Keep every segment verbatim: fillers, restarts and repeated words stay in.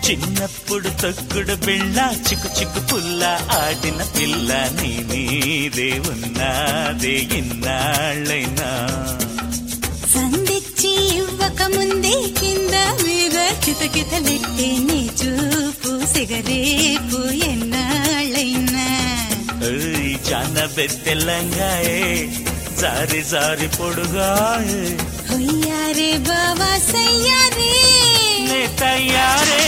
చిన్నప్పుడు తొక్కుడు బిళ్ళ చిక్కు చిక్కు పుల్ల ఆడిన పిల్ల నీ మీదే ఉన్నాదే ఇన్నాళ్ళైనా సందిచ్చి ఇవ్వక ముందే కింద మీద కితకితలెట్టే నీ చూపు సిగరేపు ఎన్నాళ్ళైనా జాన బెత్తెల్లంగాయే జారి జారి పొడుగాయే హొయ్యారే బావా సయ్యారే నే తయారే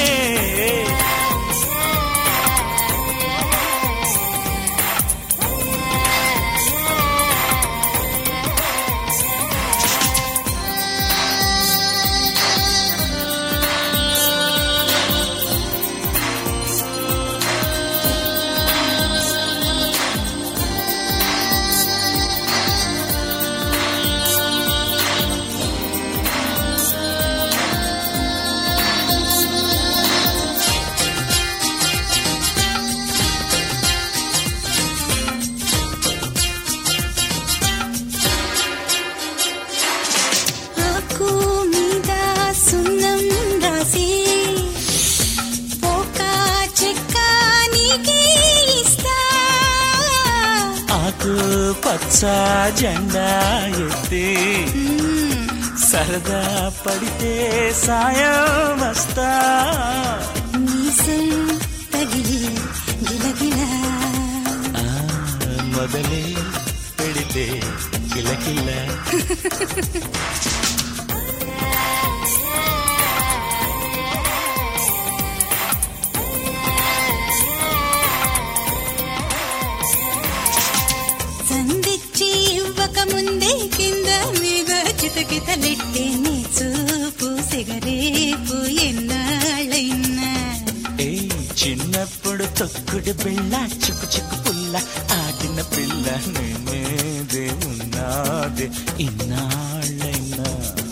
పచ్చ జెండా ఎత్తి సరదా పడితే సాయం వస్తా మీసం తగిలి గిలగిలా మొదలే పెడితే కిలకిల సందిచ్చి ఇవ్వక ముందే కింద మీద చితకితలెట్టే నీ చూపు సిగరేపు ఎన్నాళ్ళైనా చిన్నప్పుడు తొక్కుడు బిళ్ళ చిక్కు చిక్కు పుల్ల ఆడిన పిల్ల నేనేదే ఉన్నాదే ఇన్నాళ్ళైనా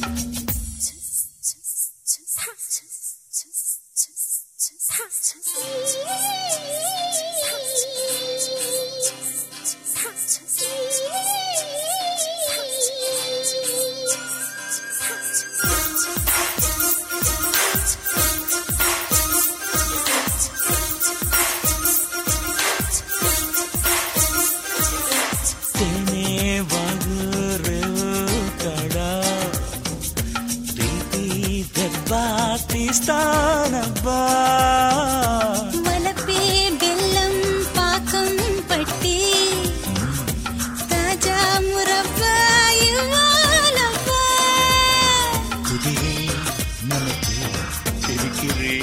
తీస్తానబ్బా వలపే బెల్లం పాకం పట్టి తాజా మురబ్బా ఇవ్వాలబ్బా కుదిరే మనకి తిరిగిరే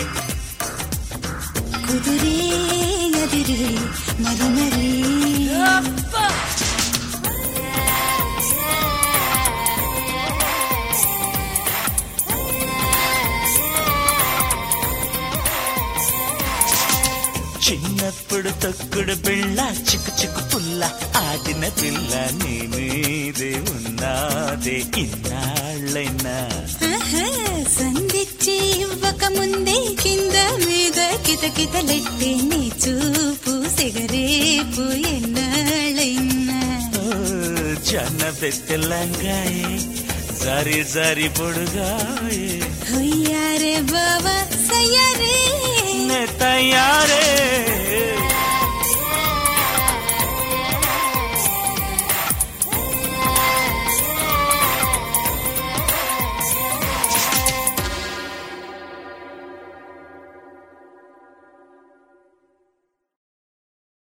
కుదిరే అదిరే మరి మరి చిన్నప్పుడు తొక్కుడు బిళ్ళ చిక్కు చిక్కు పుల్ల ఆడిన పిల్ల నీ మీదే ఉన్నాదే ఇన్నాళ్ళైనా సందిచ్చి ఇవ్వక ముందే కింద మీద కితకితలెట్టే నీ చూపు సిగరేపు ఎన్నాళ్ళైనా జన బెత్తెల్లంగాయే జారి జారి పొడుగాయే హొయ్యారే బావా సయ్యారే తయారే